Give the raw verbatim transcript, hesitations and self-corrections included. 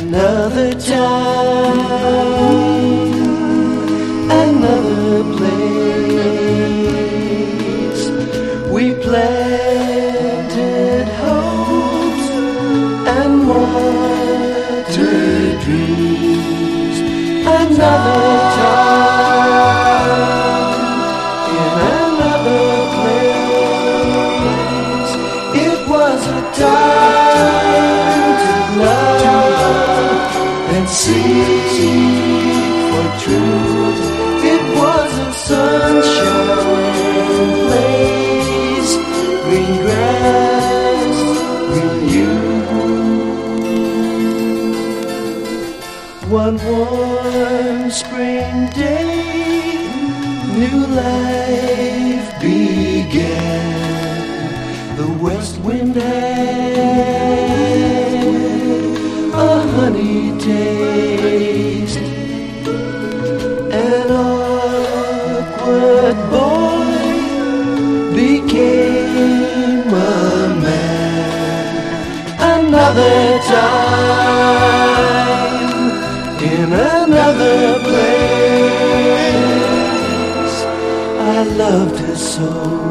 Another time, another place. We planted hopes and watered dreams. Another time, in another place. It was a time to love and seek for truth. It was a sunshine place, green grass, green youth. One warm spring day, new life began. The west wind had a honey taste. An awkward boy became a man. Another time, in another place. I loved her so.